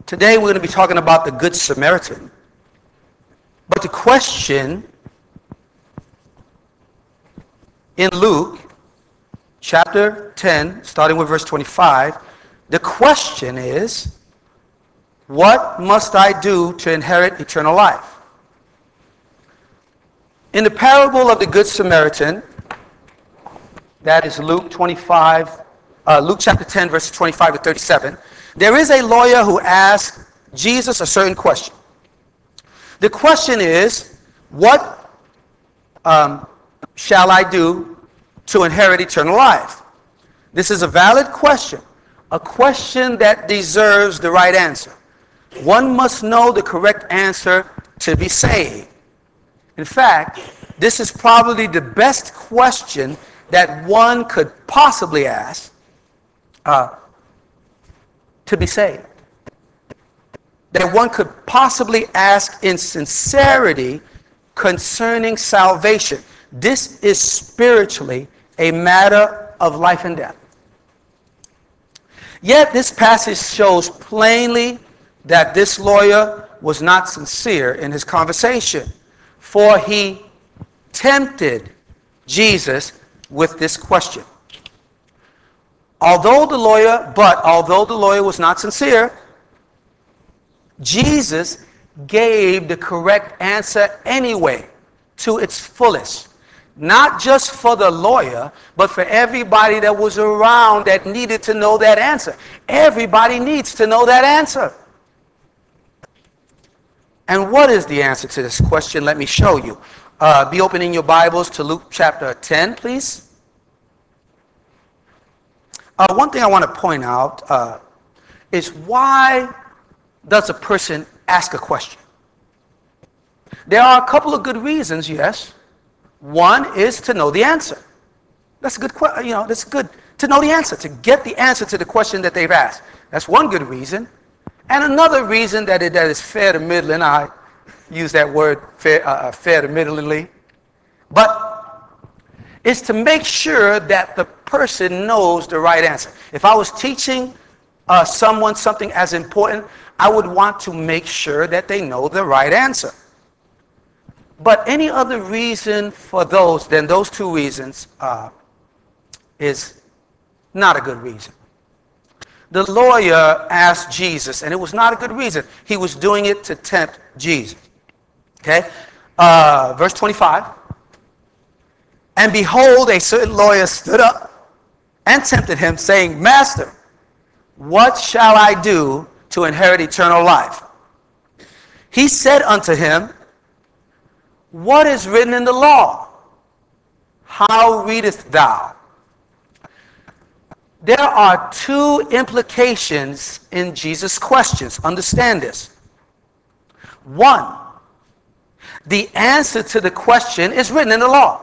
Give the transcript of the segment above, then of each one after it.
Today we're going to be talking about the Good Samaritan. But the question in Luke chapter 10, starting with verse 25, the question is, what must I do to inherit eternal life? In the parable of the Good Samaritan, that is Luke chapter 10, verses 25 to 37, there is a lawyer who asks Jesus a certain question. The question is, what shall I do to inherit eternal life? This is a valid question, a question that deserves the right answer. One must know the correct answer to be saved. In fact, this is probably the best question that one could possibly ask to be saved. That one could possibly ask in sincerity concerning salvation. This is spiritually a matter of life and death. Yet this passage shows plainly that this lawyer was not sincere in his conversation, for he tempted Jesus with this question. Although the lawyer was not sincere, Jesus gave the correct answer anyway, to its fullest. Not just for the lawyer, but for everybody that was around that needed to know that answer. Everybody needs to know that answer. And what is the answer to this question? Let me show you. Be opening your Bibles to Luke chapter 10, please. One thing I want to point out is, why does a person ask a question? There are a couple of good reasons, yes. One is to know the answer. That's a good question. That's good to know the answer, to get the answer to the question that they've asked. That's one good reason. And another reason that is fair to middling, I use that word fair to middlingly, but is to make sure that the person knows the right answer. If I was teaching someone something as important, I would want to make sure that they know the right answer. But any other reason for those two reasons is not a good reason. The lawyer asked Jesus, and it was not a good reason. He was doing it to tempt Jesus. Okay? Verse 25. And behold, a certain lawyer stood up and tempted him, saying, Master, what shall I do to inherit eternal life? He said unto him, what is written in the law? How readest thou? There are two implications in Jesus' questions. Understand this. One, the answer to the question is written in the law.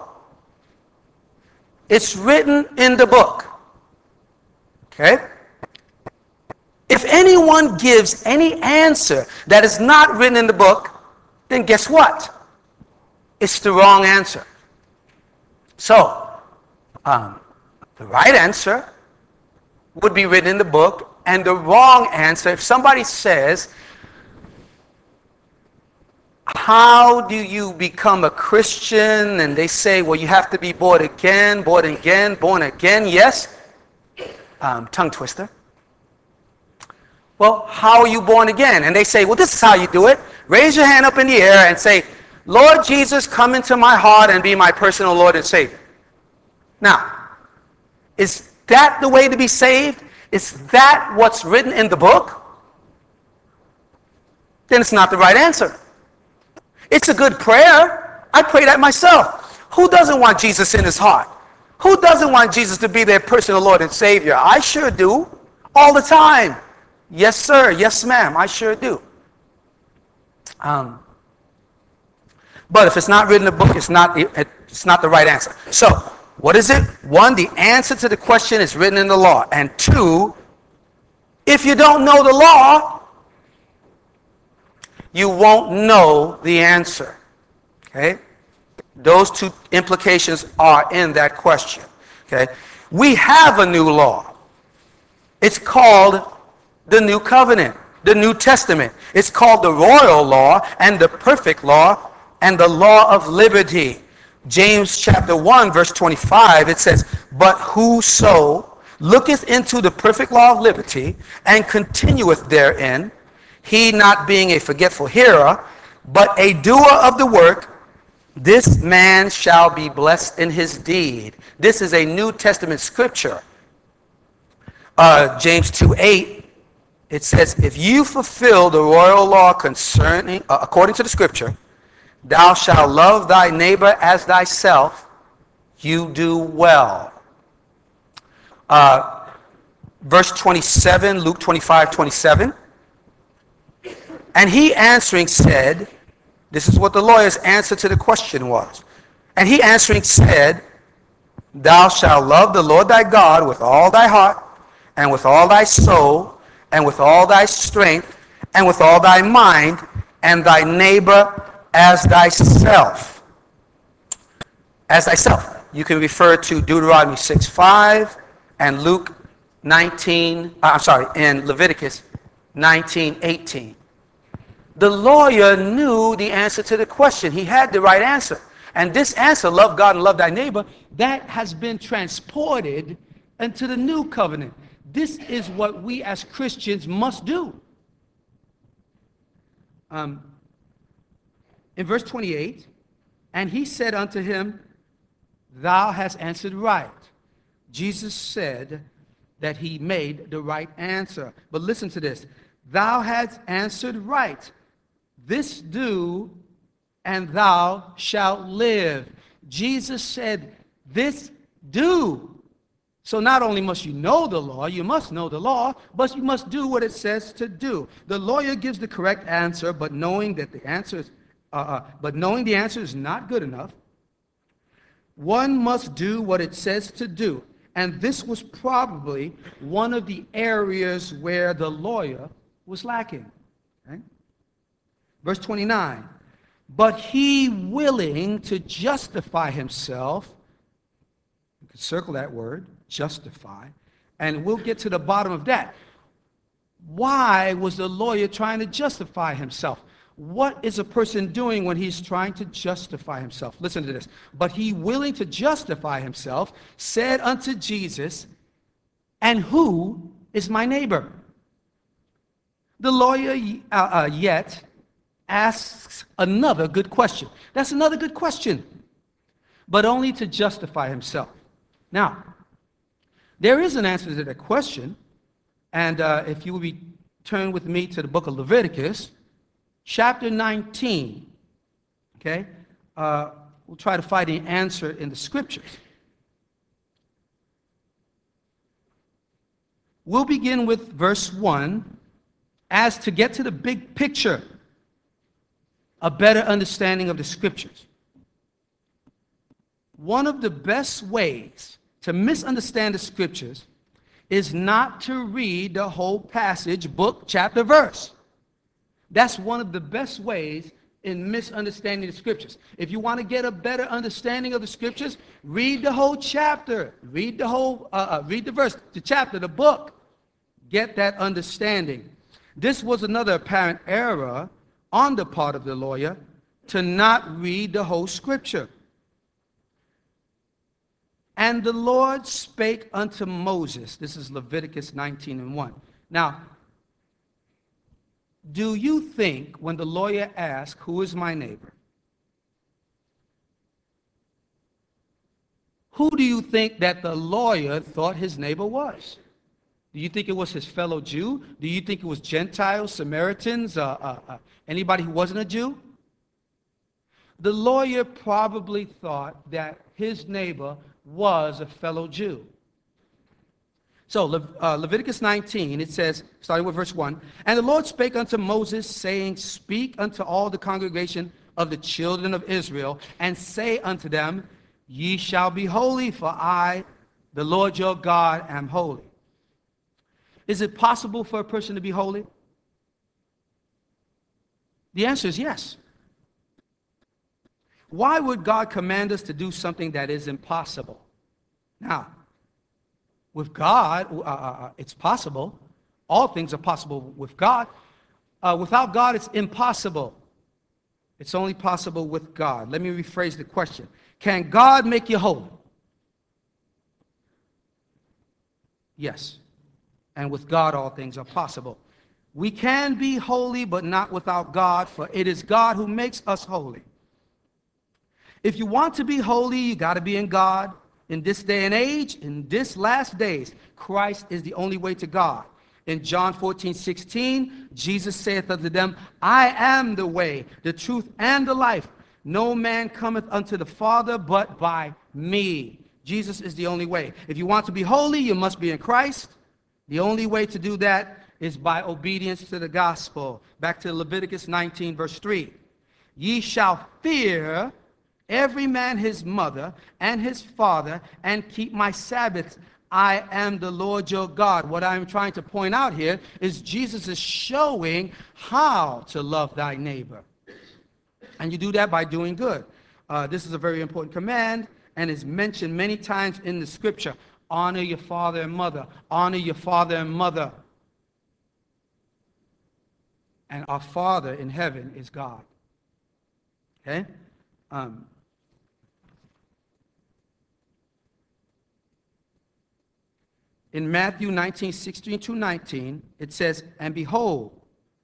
It's written in the book. Okay? If anyone gives any answer that is not written in the book, then guess what? It's the wrong answer. So, the right answer would be written in the book, and the wrong answer, if somebody says, how do you become a Christian? And they say, well, you have to be born again, yes. Tongue twister. Well, how are you born again? And they say, well, this is how you do it. Raise your hand up in the air and say, Lord Jesus, come into my heart and be my personal Lord and Savior. Now, is that the way to be saved? Is that what's written in the book? Then it's not the right answer. It's a good prayer. I pray that myself. Who doesn't want Jesus in his heart? Who doesn't want Jesus to be their personal Lord and Savior? I sure do. All the time. Yes, sir. Yes, ma'am. I sure do. But if it's not written in the book, it's not the right answer. So, what is it? One, the answer to the question is written in the law. And two, if you don't know the law, you won't know the answer. Okay? Those two implications are in that question. Okay? We have a new law. It's called the New Covenant. the New Testament. It's called the royal law and the perfect law and the law of liberty. James chapter 1 verse 25, it says, but whoso looketh into the perfect law of liberty and continueth therein, he not being a forgetful hearer, but a doer of the work, this man shall be blessed in his deed. This is a New Testament scripture. James 2:8, it says, if you fulfill the royal law concerning, according to the scripture, thou shalt love thy neighbor as thyself, you do well. Verse 27, Luke 25:27. And he answering said, this is what the lawyer's answer to the question was. And he answering said, thou shalt love the Lord thy God with all thy heart, and with all thy soul, and with all thy strength, and with all thy mind, and thy neighbor as thyself. As thyself. You can refer to Deuteronomy 6:5 and Luke 19, and Leviticus 19:18. The lawyer knew the answer to the question. He had the right answer. And this answer, love God and love thy neighbor, that has been transported into the new covenant. This is what we as Christians must do. In verse 28, and he said unto him, thou hast answered right. Jesus said that he made the right answer. But listen to this. Thou hast answered right. This do, and thou shalt live. Jesus said, this do. So not only must you know the law, you must know the law, but you must do what it says to do. The lawyer gives the correct answer, but knowing that the answer is not good enough, one must do what it says to do. And this was probably one of the areas where the lawyer was lacking. Okay? Verse 29, but he willing to justify himself, you can circle that word, justify, and we'll get to the bottom of that. Why was the lawyer trying to justify himself? What is a person doing when he's trying to justify himself? Listen to this. But he willing to justify himself said unto Jesus, and who is my neighbor? The lawyer yet asks another good question. That's another good question, but only to justify himself. Now, there is an answer to that question, and if you will turn with me to the book of Leviticus, chapter 19, okay? We'll try to find the answer in the scriptures. We'll begin with verse 1, as to get to the big picture, a better understanding of the scriptures. One of the best ways to misunderstand the scriptures is not to read the whole passage, book, chapter, verse. That's one of the best ways in misunderstanding the scriptures. If you want to get a better understanding of the scriptures, read the whole chapter, read the verse, the chapter, the book. Get that understanding. This was another apparent error on the part of the lawyer to not read the whole scripture. And the Lord spake unto Moses. This is Leviticus 19:1. Now, do you think when the lawyer asked, who is my neighbor? Who do you think that the lawyer thought his neighbor was? Do you think it was his fellow Jew? Do you think it was Gentiles, Samaritans, anybody who wasn't a Jew? The lawyer probably thought that his neighbor was a fellow Jew. So Leviticus 19, it says, starting with verse 1, and the Lord spake unto Moses, saying, speak unto all the congregation of the children of Israel, and say unto them, ye shall be holy, for I, the Lord your God, am holy. Is it possible for a person to be holy? The answer is yes. Why would God command us to do something that is impossible? Now, with God, it's possible. All things are possible with God. Without God, it's impossible. It's only possible with God. Let me rephrase the question. Can God make you holy? Yes. And with God, all things are possible. We can be holy, but not without God, for it is God who makes us holy. If you want to be holy, you got to be in God. In this day and age, in this last days, Christ is the only way to God. In John 14:16, Jesus saith unto them, I am the way, the truth, and the life. No man cometh unto the Father but by me. Jesus is the only way. If you want to be holy, you must be in Christ. The only way to do that is by obedience to the gospel. Back to Leviticus 19, verse 3. Ye shall fear every man his mother and his father, and keep my Sabbaths. I am the Lord your God. What I'm trying to point out here is Jesus is showing how to love thy neighbor. And you do that by doing good. This is a very important command and is mentioned many times in the scripture. Honor your father and mother. Honor your father and mother. And our Father in heaven is God. Okay? In Matthew 19:16-19, it says, And behold,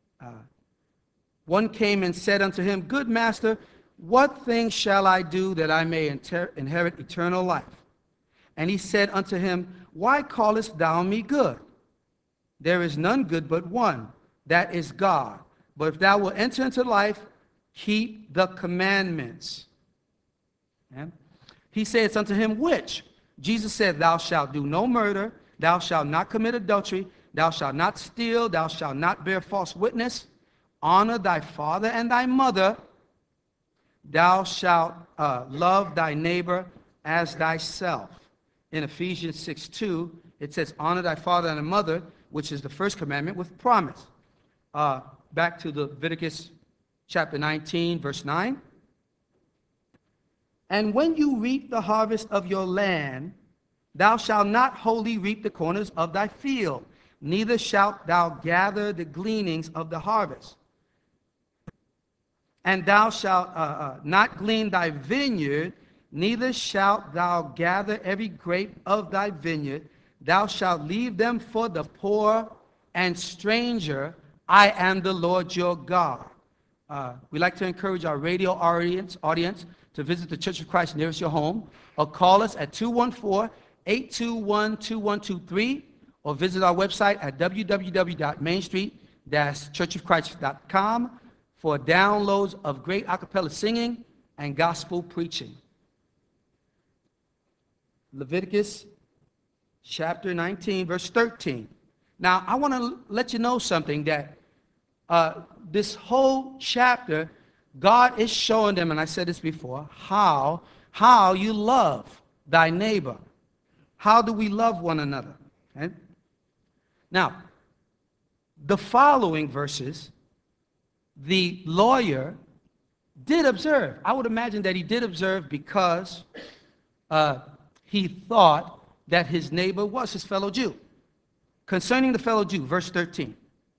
one came and said unto him, Good master, what thing shall I do that I may inherit eternal life? And he said unto him, Why callest thou me good? There is none good but one, that is God. But if thou wilt enter into life, keep the commandments. Okay? He saith unto him, Which? Jesus said, Thou shalt do no murder, thou shalt not commit adultery, thou shalt not steal, thou shalt not bear false witness, honor thy father and thy mother, thou shalt love thy neighbor as thyself. In Ephesians 6:2, it says, Honor thy father and thy mother, which is the first commandment with promise. Back to Leviticus chapter 19, verse 9. And when you reap the harvest of your land, thou shalt not wholly reap the corners of thy field, neither shalt thou gather the gleanings of the harvest. And thou shalt not glean thy vineyard, neither shalt thou gather every grape of thy vineyard. Thou shalt leave them for the poor and stranger. I am the Lord your God. We like to encourage our radio audience to visit the Church of Christ nearest your home, or call us at 214-821-2123, or visit our website at www.mainstreet-churchofchrist.com for downloads of great a cappella singing and gospel preaching. Leviticus chapter 19, verse 13. Now, I want to let you know something, that this whole chapter, God is showing them, and I said this before, how you love thy neighbor. How do we love one another? Okay? Now, the following verses, the lawyer did observe. I would imagine that he did observe because he thought that his neighbor was his fellow Jew. Concerning the fellow Jew, verse 13.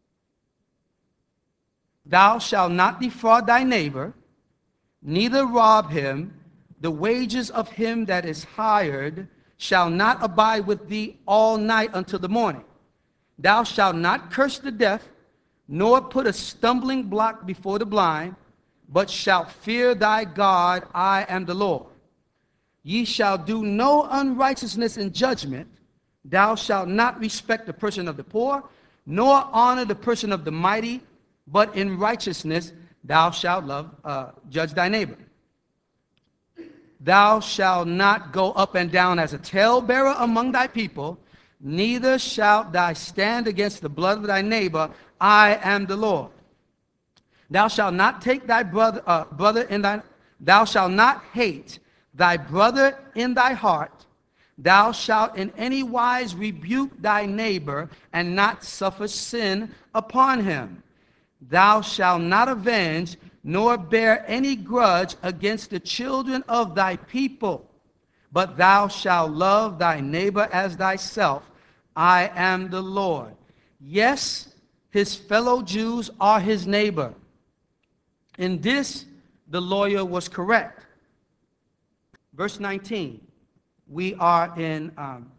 Thou shalt not defraud thy neighbor, neither rob him. The wages of him that is hired shall not abide with thee all night until the morning. Thou shalt not curse the deaf, nor put a stumbling block before the blind, but shalt fear thy God. I am the Lord. Ye shall do no unrighteousness in judgment. Thou shalt not respect the person of the poor, nor honor the person of the mighty, but in righteousness thou shalt judge thy neighbor. Thou shalt not go up and down as a talebearer among thy people, neither shalt thou stand against the blood of thy neighbor. I am the Lord. Thou shalt not take thy brother in thy. Thou shalt not hate thy brother in thy heart. Thou shalt in any wise rebuke thy neighbor, and not suffer sin upon him. Thou shalt not avenge, nor bear any grudge against the children of thy people, but thou shalt love thy neighbor as thyself. I am the Lord. Yes, his fellow Jews are his neighbor. In this, the lawyer was correct. Verse 19. We are in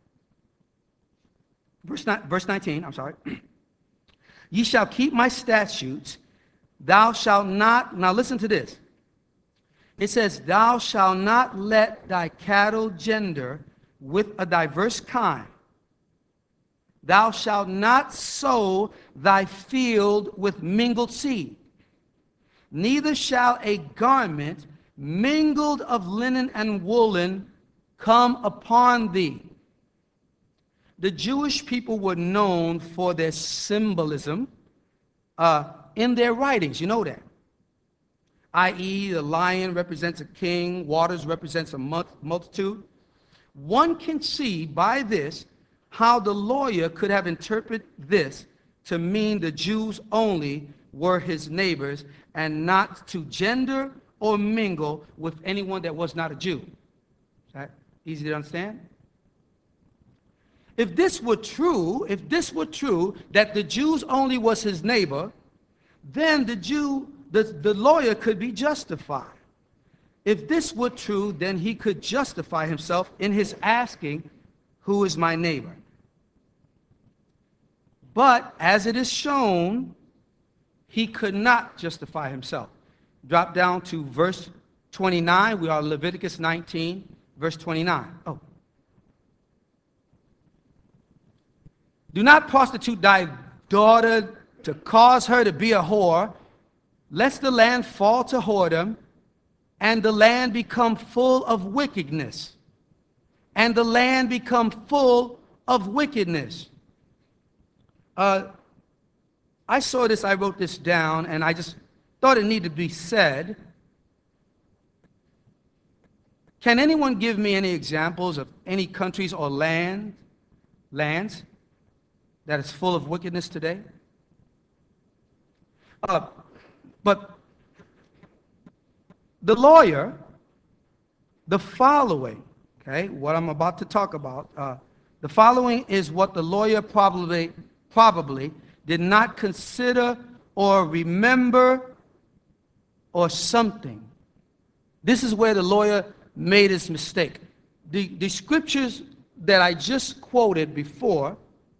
verse 19, I'm sorry. Ye shall keep my statutes. Thou shalt not, now listen to this. It says, thou shalt not let thy cattle gender with a diverse kind. Thou shalt not sow thy field with mingled seed. Neither shall a garment mingled of linen and woolen come upon thee. The Jewish people were known for their symbolism in their writings. You know that. I.e., the lion represents a king, waters represents a multitude. One can see by this how the lawyer could have interpreted this to mean the Jews only were his neighbors and not to gender or mingle with anyone that was not a Jew. Is that easy to understand? If this were true, that the Jews only was his neighbor, then the lawyer could be justified. If this were true, then he could justify himself in his asking, who is my neighbor? But as it is shown, he could not justify himself. Drop down to verse 29. We are Leviticus 19, verse 29. Oh. Do not prostitute thy daughter to cause her to be a whore, lest the land fall to whoredom, and the land become full of wickedness. And the land become full of wickedness. I saw this, I wrote this down, and I just thought it needed to be said. Can anyone give me any examples of any countries or lands that is full of wickedness today? But the lawyer, the following, okay, what I'm about to talk about, the following is what the lawyer probably did not consider or remember or something. This is where the lawyer made his mistake. The scriptures that I just quoted before,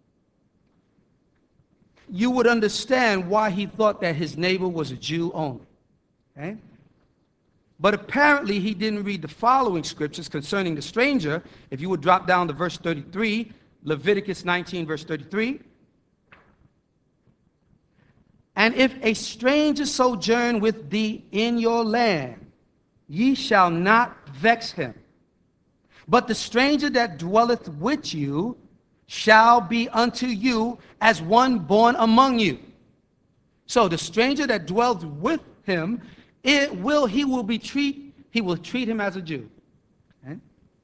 you would understand why he thought that his neighbor was a Jew only. Okay? But apparently he didn't read the following scriptures concerning the stranger. If you would drop down to verse 33, Leviticus 19, verse 33. And if a stranger sojourn with thee in your land, ye shall not vex him. But the stranger that dwelleth with you shall be unto you as one born among you. So the stranger that dwells with him, he will treat him as a Jew. Okay?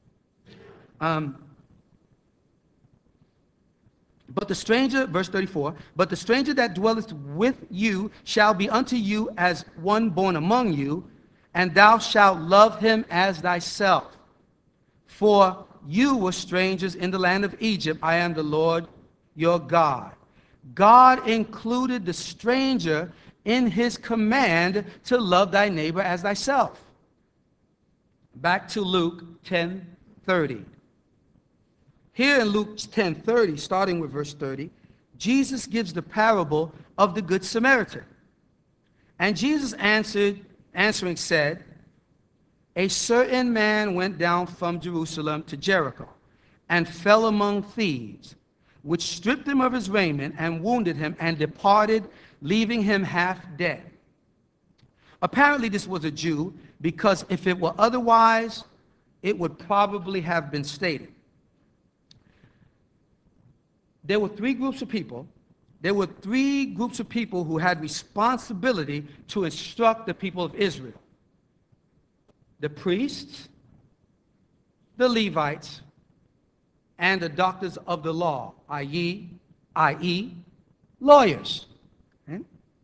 But the stranger, verse 34, but the stranger that dwelleth with you shall be unto you as one born among you, and thou shalt love him as thyself. For you were strangers in the land of Egypt. I am the Lord your God. God included the stranger in his command to love thy neighbor as thyself. Back to Luke 10:30. Here in Luke 10:30, starting with verse 30, Jesus gives the parable of the Good Samaritan. And Jesus answering said, a certain man went down from Jerusalem to Jericho and fell among thieves, which stripped him of his raiment and wounded him and departed, leaving him half dead. Apparently this was a Jew, because if it were otherwise, it would probably have been stated. There were three groups of people. There were three groups of people who had responsibility to instruct the people of Israel. The priests, the Levites, and the doctors of the law, i.e., lawyers. Okay?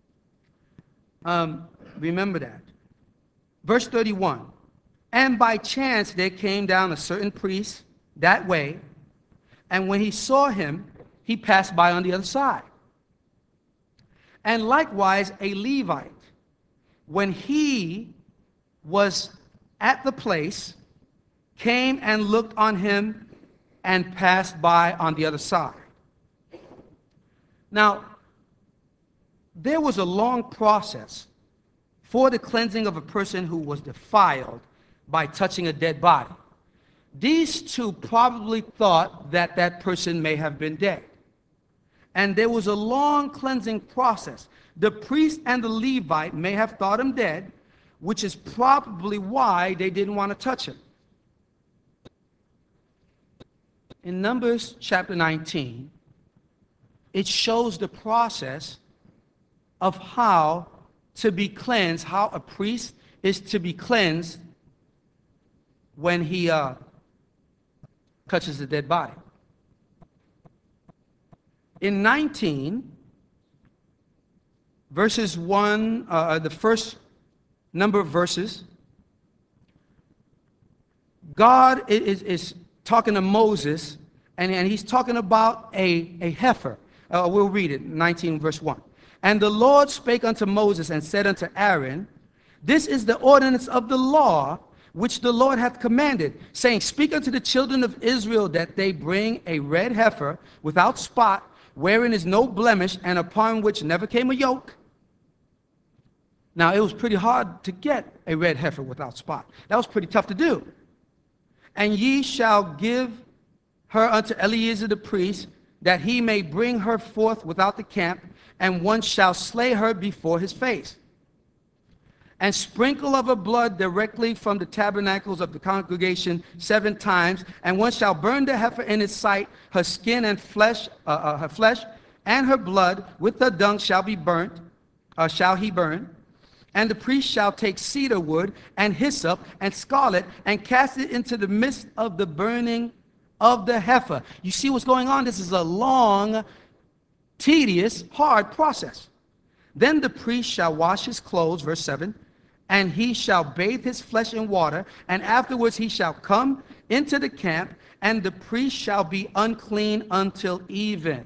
Remember that. Verse 31, and by chance there came down a certain priest that way, and when he saw him, he passed by on the other side. And likewise a Levite, when he was at the place, came and looked on him and passed by on the other side. Now, there was a long process for the cleansing of a person who was defiled by touching a dead body. These two probably thought that that person may have been dead. And there was a long cleansing process. The priest and the Levite may have thought him dead, which is probably why they didn't want to touch him. In Numbers chapter 19, it shows the process of how to be cleansed, how a priest is to be cleansed when he touches the dead body. In 19, verses 1, the first number of verses, God is talking to Moses, and he's talking about a heifer. We'll read it, 19 verse 1. And the Lord spake unto Moses and said unto Aaron, this is the ordinance of the law which the Lord hath commanded, saying, speak unto the children of Israel that they bring a red heifer without spot, wherein is no blemish, and upon which never came a yoke. Now, it was pretty hard to get a red heifer without spot. That was pretty tough to do. And ye shall give her unto Eleazar the priest, that he may bring her forth without the camp, and one shall slay her before his face. And sprinkle of her blood directly from the tabernacles of the congregation 7 times, and one shall burn the heifer in his sight, her skin and flesh, her flesh and her blood with her dung shall be burnt, shall he burn. And the priest shall take cedar wood and hyssop and scarlet and cast it into the midst of the burning of the heifer. You see what's going on? This is a long, tedious, hard process. Then the priest shall wash his clothes, verse 7, and he shall bathe his flesh in water, and afterwards he shall come into the camp, and the priest shall be unclean until even.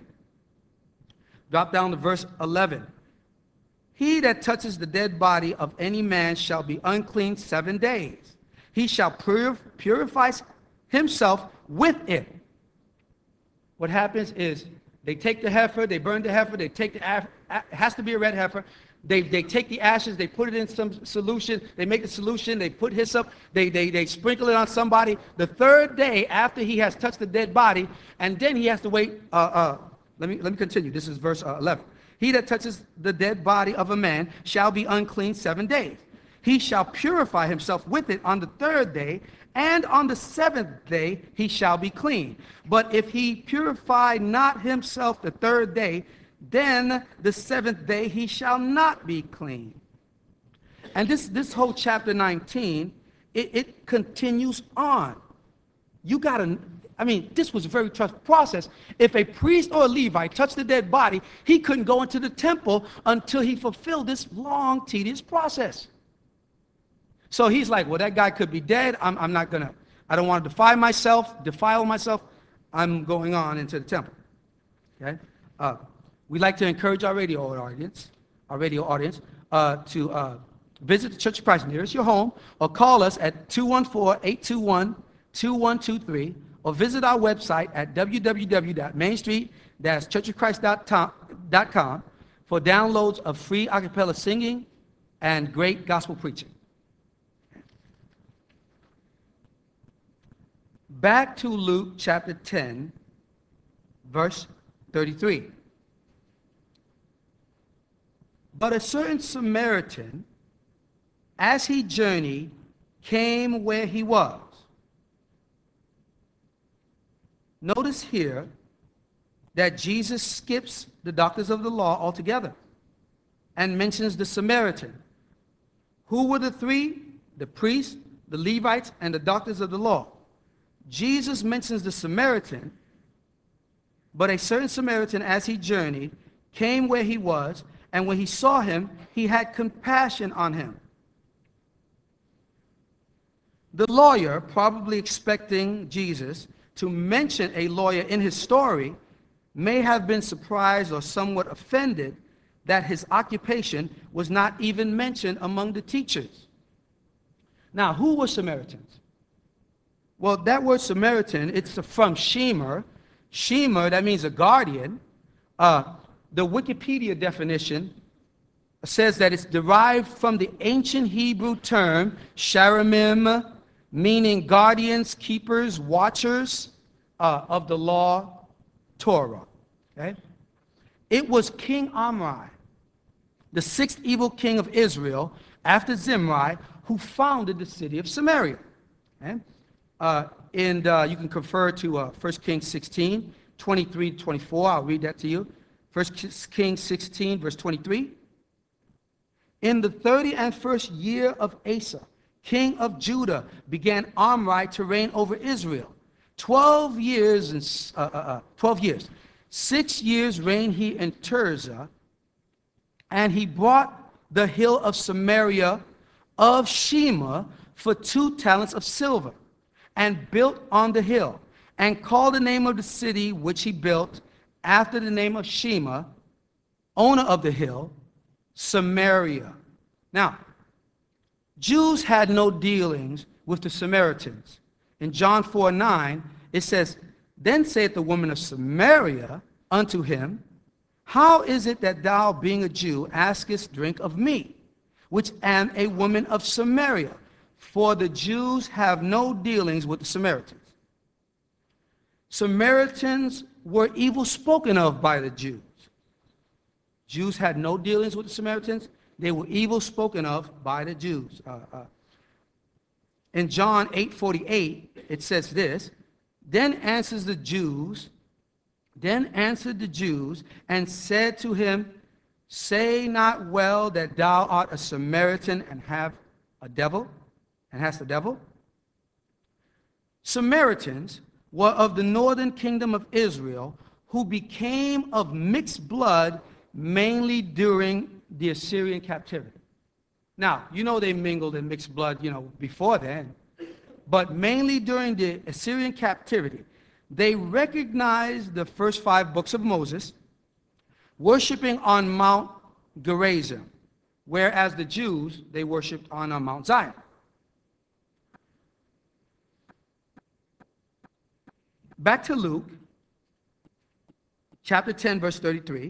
Drop down to verse 11. He that touches the dead body of any man shall be unclean 7 days. He shall purify himself with it. What happens is they take the heifer, they burn the heifer, they take the it has to be a red heifer. They take the ashes, they put it in some solution, they make a solution, they put hyssop, they sprinkle it on somebody. The 3rd day after he has touched the dead body, and then he has to wait. Let me continue. This is verse 11. He that touches the dead body of a man shall be unclean 7 days. He shall purify himself with it on the 3rd day, and on the 7th day he shall be clean. But if he purify not himself the 3rd day, then the 7th day he shall not be clean. And this whole chapter 19, it continues on. You got to... this was a very tough process. If a priest or a Levite touched the dead body, he couldn't go into the temple until he fulfilled this long, tedious process. So he's like, well, that guy could be dead. I'm not going to, I don't want to defile myself. I'm going on into the temple. Okay? We'd like to encourage our radio audience to visit the Church of Christ nearest your home, or call us at 214-821-2123, or visit our website at www.mainstreet-churchofchrist.com for downloads of free a cappella singing and great gospel preaching. Back to Luke chapter 10, verse 33. But a certain Samaritan, as he journeyed, came where he was. Notice here that Jesus skips the doctors of the law altogether and mentions the Samaritan. Who were the 3? The priests, the Levites, and the doctors of the law. Jesus mentions the Samaritan, but a certain Samaritan, as he journeyed, came where he was, and when he saw him, he had compassion on him. The lawyer, probably expecting Jesus to mention a lawyer in his story, may have been surprised or somewhat offended that his occupation was not even mentioned among the teachers. Now, who were Samaritans? Well, that word Samaritan, it's from Shemer. Shemer, that means a guardian. The Wikipedia definition says that it's derived from the ancient Hebrew term sharamim, meaning guardians, keepers, watchers of the law, Torah. Okay? It was King Omri, the sixth evil king of Israel, after Zimri, who founded the city of Samaria. Okay? And you can refer to 1 Kings 16, 23 to 24. I'll read that to you. 1 Kings 16, verse 23. In the 31st year of Asa, king of Judah, began Omri to reign over Israel. 12 years. 6 years reigned he in Tirzah, and he bought the hill of Samaria of Shemer for 2 talents of silver, and built on the hill, and called the name of the city which he built after the name of Shemer, owner of the hill, Samaria. Now, Jews had no dealings with the Samaritans. In John 4:9, it says, Then saith the woman of Samaria unto him, How is it that thou, being a Jew, askest drink of me, which am a woman of Samaria? For the Jews have no dealings with the Samaritans. Samaritans were evil spoken of by the Jews. Jews had no dealings with the Samaritans. They were evil spoken of by the Jews. In John 8:48, it says this, Then answered the Jews and said to him, Say not well that thou art a Samaritan and hast a devil? Samaritans were of the northern kingdom of Israel, who became of mixed blood mainly during the Assyrian captivity. Now, you know they mingled in mixed blood, before then. But mainly during the Assyrian captivity, they recognized the first 5 books of Moses, worshiping on Mount Gerizim, whereas the Jews, they worshiped on Mount Zion. Back to Luke, chapter 10, verse 33.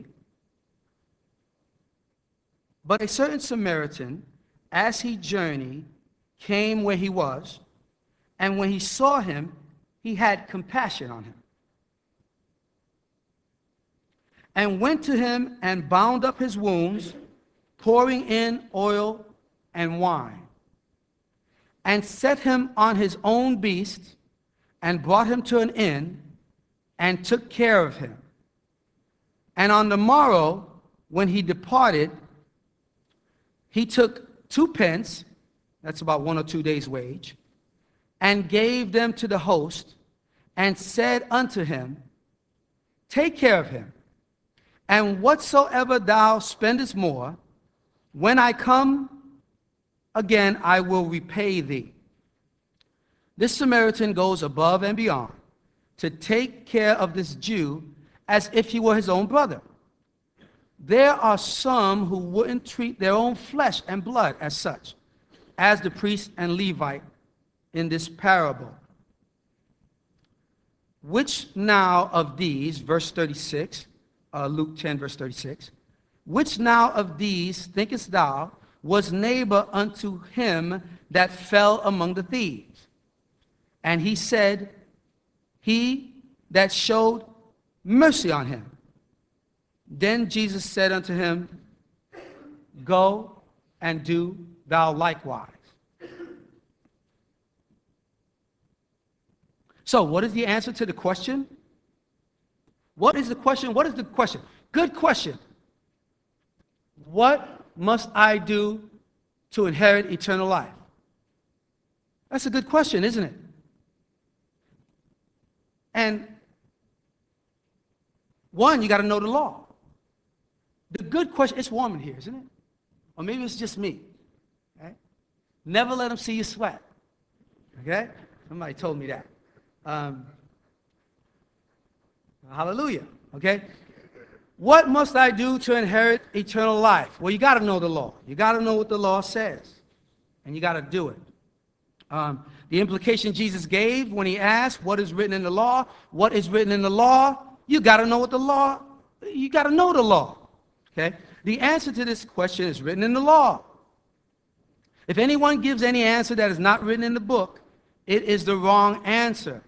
But a certain Samaritan, as he journeyed, came where he was, and when he saw him, he had compassion on him, and went to him and bound up his wounds, pouring in oil and wine, and set him on his own beast, and brought him to an inn, and took care of him. And on the morrow, when he departed, he took 2 pence, that's about 1 or 2 days' wage, and gave them to the host, and said unto him, Take care of him, and whatsoever thou spendest more, when I come again I will repay thee. This Samaritan goes above and beyond to take care of this Jew as if he were his own brother. There are some who wouldn't treat their own flesh and blood as such, as the priest and Levite in this parable. Which now of these, verse 36, Luke 10, verse 36, which now of these thinkest thou was neighbor unto him that fell among the thieves? And he said, He that showed mercy on him. Then Jesus said unto him, Go and do thou likewise. So, what is the answer to the question? What is the question? What is the question? Good question. What must I do to inherit eternal life? That's a good question, isn't it? And one, you got to know the law. The good question, it's warm in here, isn't it? Or maybe it's just me. Okay? Never let them see you sweat. Okay? Somebody told me that. Hallelujah. Okay? What must I do to inherit eternal life? Well, you got to know the law. You got to know what the law says, and you got to do it. The implication Jesus gave when he asked, what is written in the law? What is written in the law? You got to know what the law, you got to know the law. Okay? The answer to this question is written in the law. If anyone gives any answer that is not written in the book, it is the wrong answer.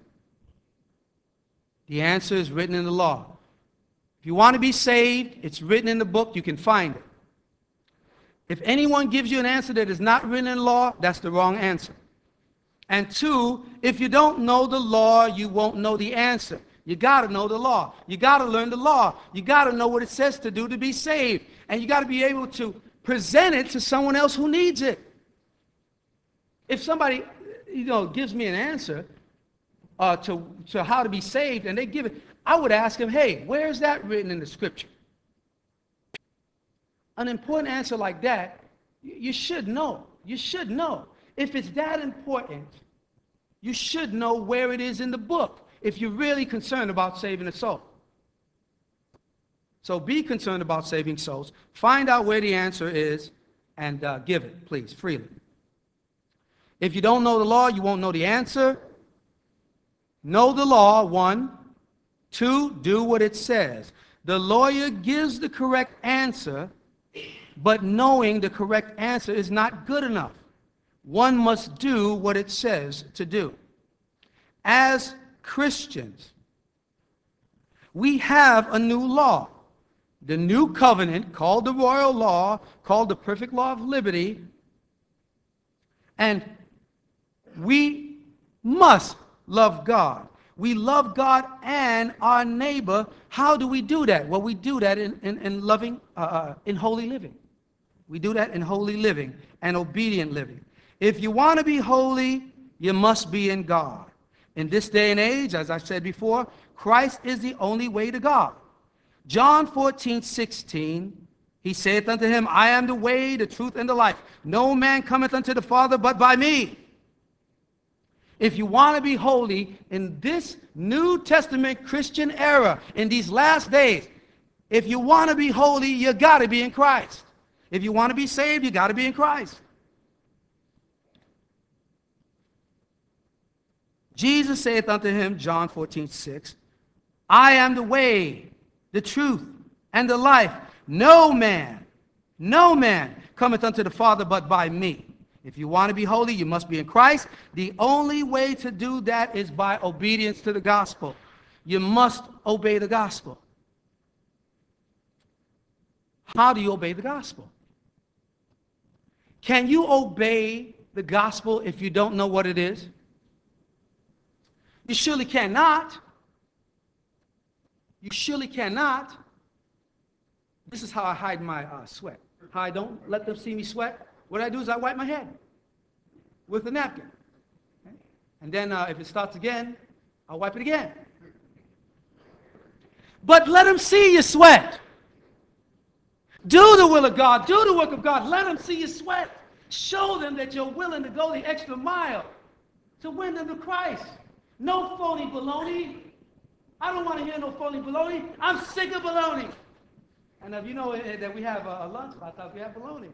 The answer is written in the law. If you want to be saved, it's written in the book, you can find it. If anyone gives you an answer that is not written in the law, that's the wrong answer. And two, if you don't know the law, you won't know the answer. You got to know the law. You got to learn the law. You got to know what it says to do to be saved. And you got to be able to present it to someone else who needs it. If somebody, gives me an answer to how to be saved, and they give it, I would ask him, hey, where is that written in the scripture? An important answer like that, you should know. You should know. If it's that important, you should know where it is in the book if you're really concerned about saving a soul. So be concerned about saving souls. Find out where the answer is and give it, please, freely. If you don't know the law, you won't know the answer. Know the law, 1. 2, do what it says. The lawyer gives the correct answer, but knowing the correct answer is not good enough. One must do what it says to do. As Christians, we have a new law. The new covenant, called the royal law, called the perfect law of liberty. And we must love God. We love God and our neighbor. How do we do that? Well, we do that in holy living. We do that in holy living and obedient living. If you want to be holy, you must be in God. In this day and age, as I said before, Christ is the only way to God. John 14:16, he saith unto him, I am the way, the truth, and the life. No man cometh unto the Father but by me. If you want to be holy in this New Testament Christian era, in these last days, if you want to be holy, you got to be in Christ. If you want to be saved, you got to be in Christ. Jesus saith unto him, John 14:6, I am the way, the truth, and the life. No man cometh unto the Father but by me. If you want to be holy, you must be in Christ. The only way to do that is by obedience to the gospel. You must obey the gospel. How do you obey the gospel? Can you obey the gospel if you don't know what it is? You surely cannot. You surely cannot. This is how I hide my sweat. How I don't let them see me sweat. What I do is I wipe my head with a napkin. Okay? And then if it starts again, I'll wipe it again. But let them see you sweat. Do the will of God. Do the work of God. Let them see you sweat. Show them that you're willing to go the extra mile to win them to Christ. No phony baloney. I don't want to hear no phony baloney. I'm sick of baloney. And if you know that we have a lunch spot, we have baloney.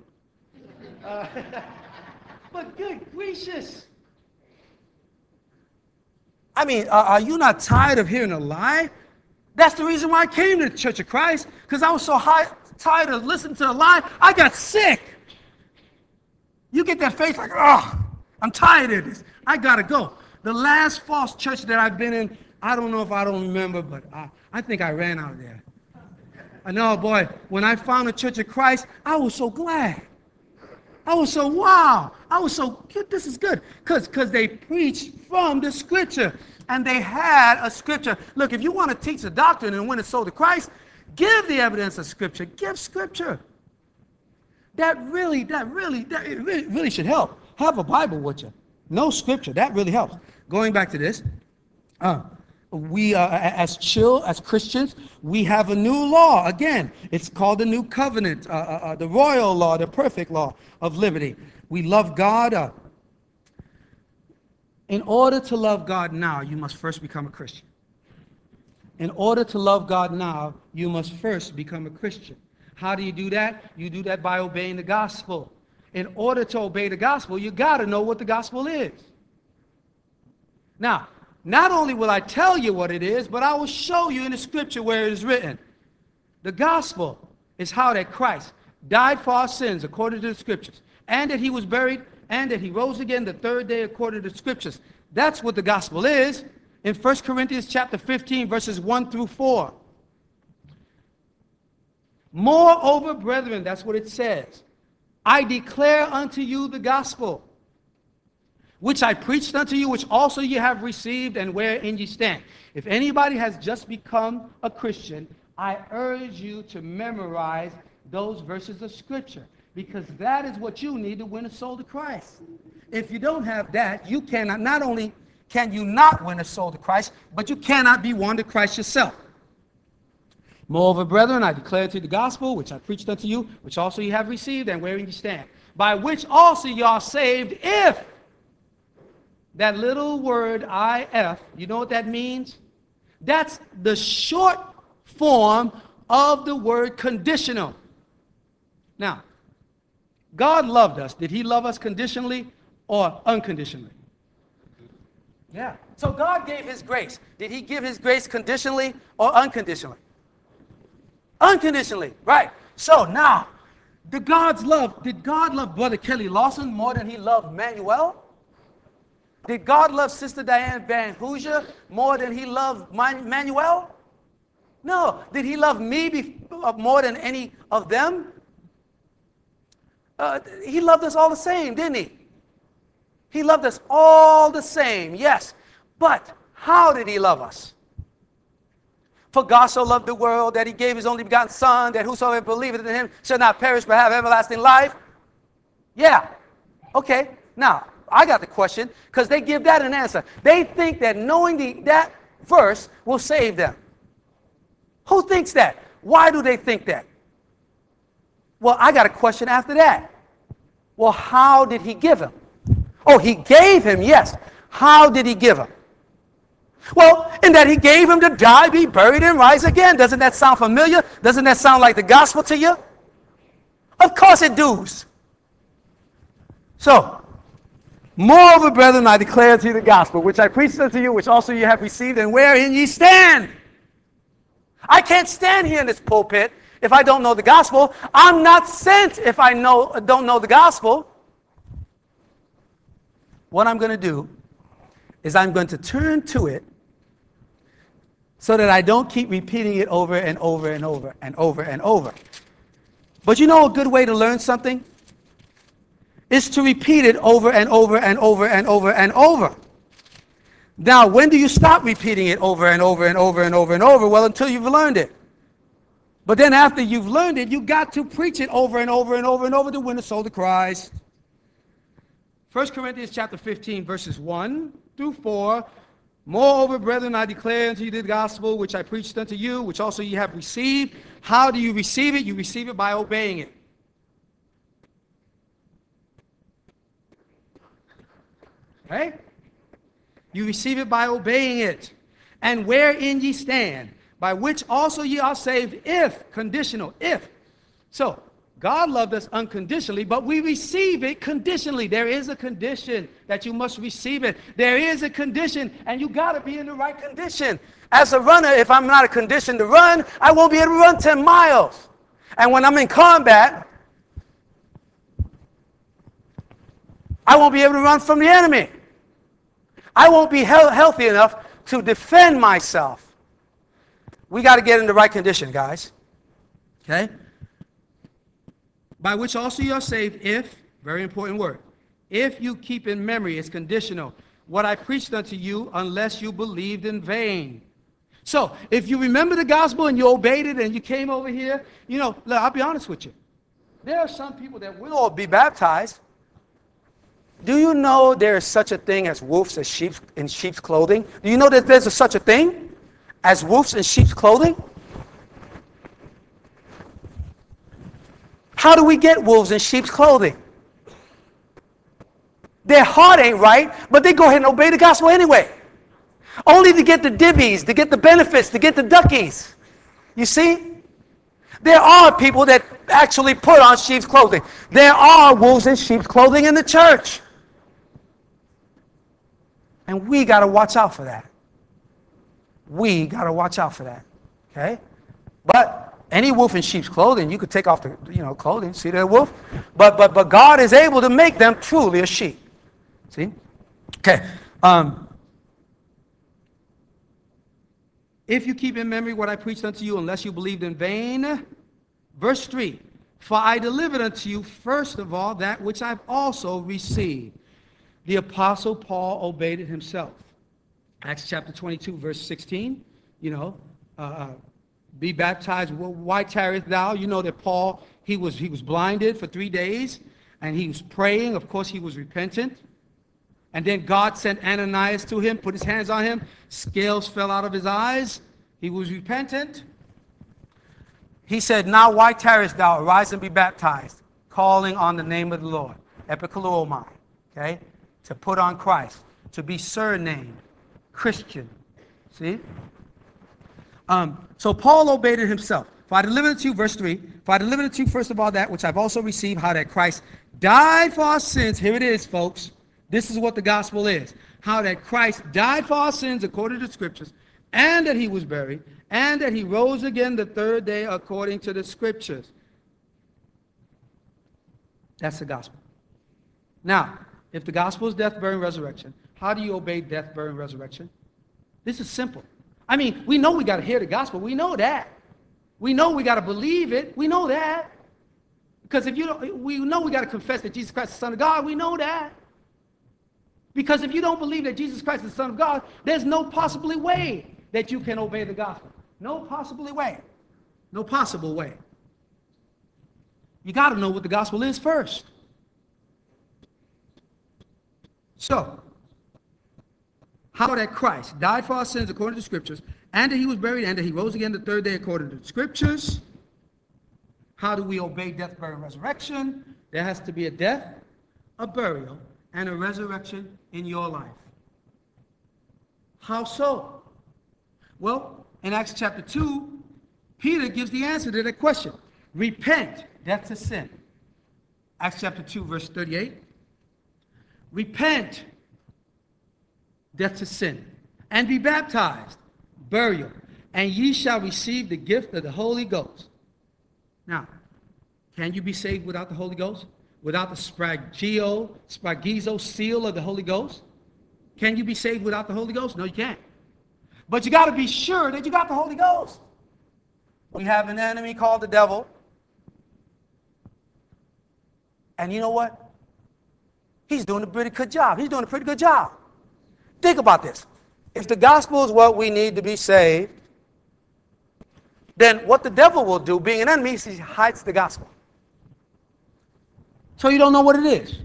But good gracious. I mean, are you not tired of hearing a lie? That's the reason why I came to the Church of Christ, because I was so tired of listening to a lie, I got sick. You get that face like, oh, I'm tired of this. I got to go. The last false church that I've been in, I don't know if I don't remember, but I think I ran out of there. I know, boy, when I found the Church of Christ, I was so glad. I was so, wow. I was so, good. This is good. Because they preached from the scripture. And they had a scripture. Look, if you want to teach a doctrine and win a soul to Christ, give the evidence of scripture. Give scripture. That really should help. Have a Bible with you. No scripture. That really helps. Going back to this, we as Christians, we have a new law. Again, it's called the new covenant, the royal law, the perfect law of liberty. We love God. In order to love God now, you must first become a Christian. In order to love God now, you must first become a Christian. How do you do that? You do that by obeying the gospel. In order to obey the gospel, you got to know what the gospel is. Now, not only will I tell you what it is, but I will show you in the scripture where it is written. The gospel is how that Christ died for our sins according to the scriptures, and that he was buried, and that he rose again the third day according to the scriptures. That's what the gospel is in 1 Corinthians chapter 15, verses 1 through 4. Moreover, brethren, that's what it says, I declare unto you the gospel, which I preached unto you, which also ye have received, and wherein ye stand. If anybody has just become a Christian, I urge you to memorize those verses of Scripture, because that is what you need to win a soul to Christ. If you don't have that, you cannot, not only can you not win a soul to Christ, but you cannot be won to Christ yourself. Moreover, brethren, I declare to you the gospel, which I preached unto you, which also ye have received, and wherein ye stand, by which also ye are saved, if that little word if, you know what that means? That's the short form of the word conditional. Now, God loved us. Did he love us conditionally or unconditionally? Yeah. So God gave his grace. Did he give his grace conditionally or unconditionally? Unconditionally, right. So now, did God love Brother Kelly Lawson more than he loved Manuel? Did God love Sister Diane Van Hoosier more than he loved Manuel? No. Did he love me more than any of them? He loved us all the same, didn't he? He loved us all the same, yes. But how did he love us? For God so loved the world that he gave his only begotten Son, that whosoever believeth in him shall not perish but have everlasting life. Yeah. Okay. Now, I got the question, because they give that an answer. They think that knowing that verse will save them. Who thinks that? Why do they think that? Well, I got a question after that. Well, how did he give him? Oh, he gave him, yes. How did he give him? Well, in that he gave him to die, be buried, and rise again. Doesn't that sound familiar? Doesn't that sound like the gospel to you? Of course it does. So, moreover, brethren, I declare unto you the gospel, which I preached unto you, which also you have received, and wherein ye stand. I can't stand here in this pulpit if I don't know the gospel. I'm not sent if I don't know the gospel. What I'm going to do is I'm going to turn to it so that I don't keep repeating it over and over and over and over and over. But you know a good way to learn something is to repeat it over and over and over and over and over. Now, when do you stop repeating it over and over and over and over and over? Well, until you've learned it. But then after you've learned it, you got to preach it over and over and over and over to win a soul to Christ. 1 Corinthians chapter 15, verses 1 through 4. Moreover, brethren, I declare unto you the gospel which I preached unto you, which also ye have received. How do you receive it? You receive it by obeying it. Right? You receive it by obeying it. And wherein ye stand, by which also ye are saved, if, conditional, if. So, God loved us unconditionally, but we receive it conditionally. There is a condition that you must receive it. There is a condition, and you got to be in the right condition. As a runner, if I'm not conditioned to run, I won't be able to run 10 miles. And when I'm in combat, I won't be able to run from the enemy. I won't be healthy enough to defend myself. We got to get in the right condition, guys. Okay? By which also you are saved, if, very important word, if you keep in memory, it's conditional, what I preached unto you, unless you believed in vain. So, if you remember the gospel and you obeyed it and you came over here, you know, look, I'll be honest with you. There are some people that will all be baptized. Do you know there is such a thing as wolves in sheep's clothing? Do you know that there's such a thing as wolves in sheep's clothing? How do we get wolves in sheep's clothing? Their heart ain't right, but they go ahead and obey the gospel anyway. only to get the dibbies, to get the benefits, to get the duckies. You see? There are people that actually put on sheep's clothing. There are wolves in sheep's clothing in the church. And we got to watch out for that. We got to watch out for that. Okay? But any wolf in sheep's clothing, you could take off the clothing, see that wolf? But God is able to make them truly a sheep. See? Okay. If you keep in memory what I preached unto you, unless you believed in vain. Verse 3. For I delivered unto you first of all that which I've also received. The Apostle Paul obeyed it himself. Acts chapter 22, verse 16. Be baptized. Why tarriest thou? You know that Paul, he was blinded for 3 days, and he was praying. Of course, he was repentant. And then God sent Ananias to him, put his hands on him. Scales fell out of his eyes. He was repentant. He said, now why tarriest thou? Arise and be baptized, calling on the name of the Lord. Epikaluomai. Okay? To put on Christ. To be surnamed Christian. See? So Paul obeyed it himself. For I delivered unto you, verse 3, for I delivered unto you first of all that which I've also received, how that Christ died for our sins. Here it is, folks. This is what the gospel is. How that Christ died for our sins according to the scriptures, and that he was buried, and that he rose again the third day according to the scriptures. That's the gospel. Now, if the gospel is death, burial, and resurrection, how do you obey death, burial, and resurrection? This is simple. I mean, we know we got to hear the gospel. We know that. We know we got to believe it. We know that. Because if you don't, we know we got to confess that Jesus Christ is the Son of God. We know that. Because if you don't believe that Jesus Christ is the Son of God, there's no possible way that you can obey the gospel. No possible way. No possible way. You got to know what the gospel is first. So, how that Christ died for our sins according to the scriptures, and that he was buried, and that he rose again the third day according to the scriptures. How do we obey death, burial, and resurrection? There has to be a death, a burial, and a resurrection in your life. How so? Well, in Acts chapter 2, Peter gives the answer to that question. Repent, death to sin. Acts chapter 2, verse 38. Repent, death to sin, and be baptized, burial, and ye shall receive the gift of the Holy Ghost. Now, can you be saved without the Holy Ghost? Without the spragizo seal of the Holy Ghost? Can you be saved without the Holy Ghost? No, you can't. But you got to be sure that you got the Holy Ghost. We have an enemy called the devil. And you know what? He's doing a pretty good job. He's doing a pretty good job. Think about this. If the gospel is what we need to be saved, then what the devil will do, being an enemy, is he hides the gospel. So you don't know what it is.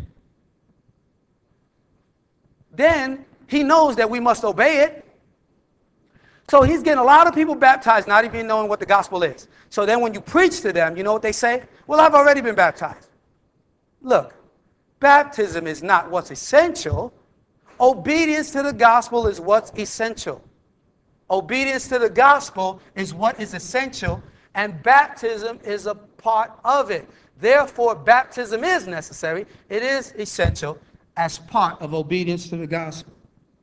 Then he knows that we must obey it. So he's getting a lot of people baptized, not even knowing what the gospel is. So then when you preach to them, you know what they say? Well, I've already been baptized. Look, baptism is not what's essential. Obedience to the gospel is what's essential. Obedience to the gospel is what is essential, and baptism is a part of it. Therefore, baptism is necessary. It is essential as part of obedience to the gospel.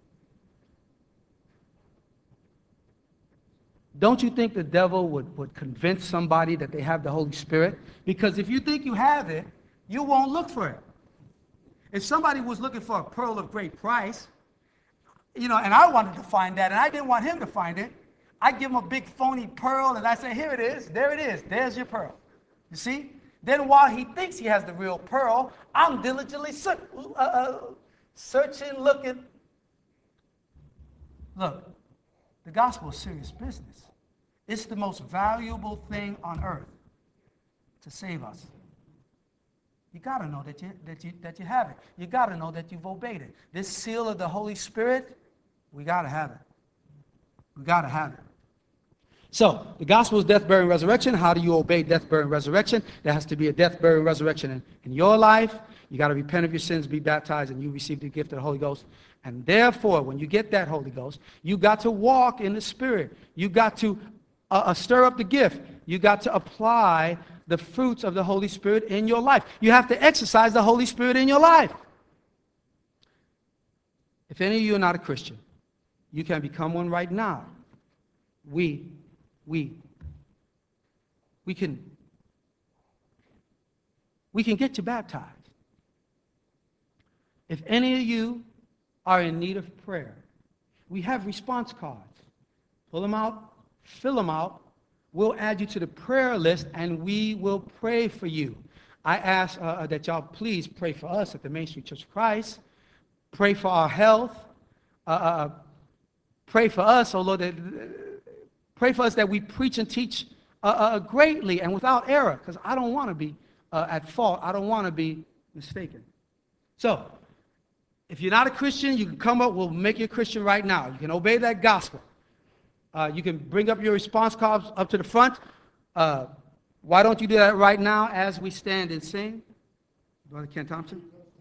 Don't you think the devil would convince somebody that they have the Holy Spirit? Because if you think you have it, you won't look for it. If somebody was looking for a pearl of great price, and I wanted to find that, and I didn't want him to find it, I'd give him a big phony pearl, and I'd say, here it is, there it is, there's your pearl. You see? Then while he thinks he has the real pearl, I'm diligently searching, looking. Look, the gospel is serious business. It's the most valuable thing on earth to save us. You got to know that you have it. You got to know that you've obeyed it. This seal of the Holy Spirit, we got to have it. We got to have it. So, the gospel is death, burial, and resurrection. How do you obey death, burial, and resurrection? There has to be a death, burial, and resurrection in your life. You got to repent of your sins, be baptized, and you receive the gift of the Holy Ghost. And therefore, when you get that Holy Ghost, you got to walk in the Spirit. You got to stir up the gift. You got to apply the fruits of the Holy Spirit in your life. You have to exercise the Holy Spirit in your life. If any of you are not a Christian, you can become one right now. We can get you baptized. If any of you are in need of prayer, we have response cards. Pull them out, fill them out. We'll add you to the prayer list, and we will pray for you. I ask that y'all please pray for us at the Main Street Church of Christ. Pray for our health. Pray for us, oh Lord, pray for us that we preach and teach greatly and without error, because I don't want to be at fault. I don't want to be mistaken. So, if you're not a Christian, you can come up. We'll make you a Christian right now. You can obey that gospel. You can bring up your response cards up to the front. Why don't you do that right now as we stand and sing? Brother Ken Thompson.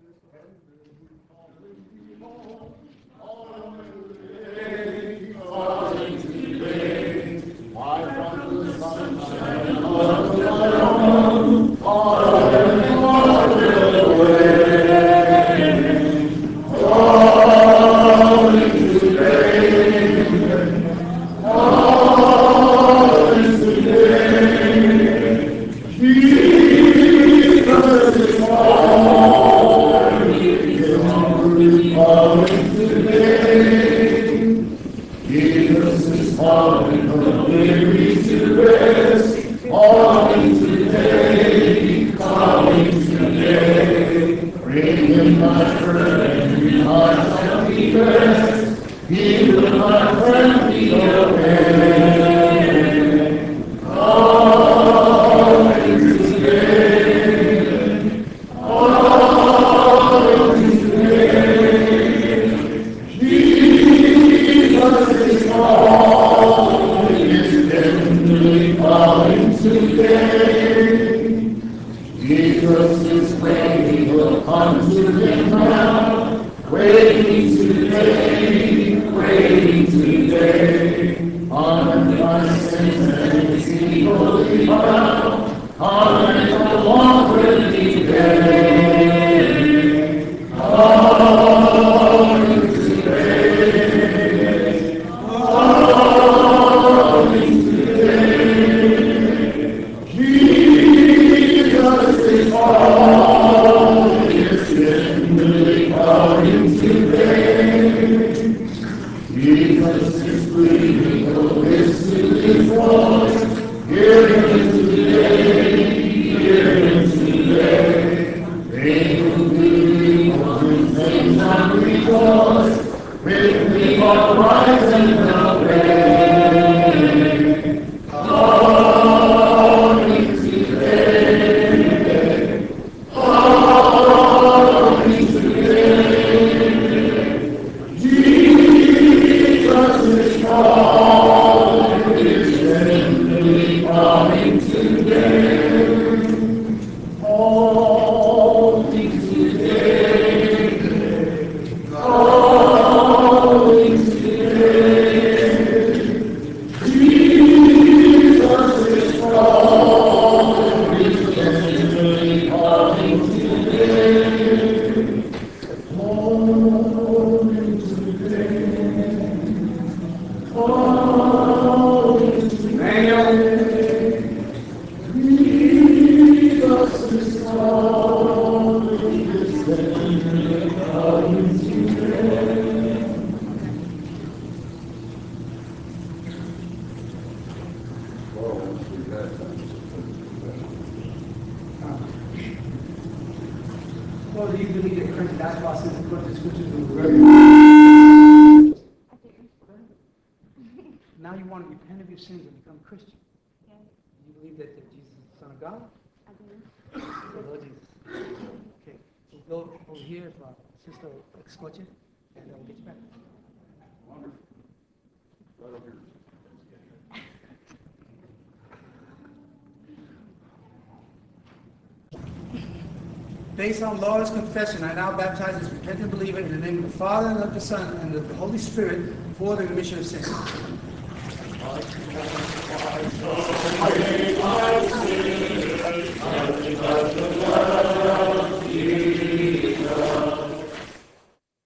Well, do you believe that Christian? That's why I said to put the scriptures in the word. Now you want to repent of your sins and become a Christian. Yes. You believe that Jesus is the Son of God? I do. Lord Jesus. Okay. We'll go over here if Sister escort you, and then we'll get you back. Wonderful. Right over here. Based on Laura's confession, I now baptize this repentant believer in the name of the Father, and of the Son, and of the Holy Spirit for the remission of sins. I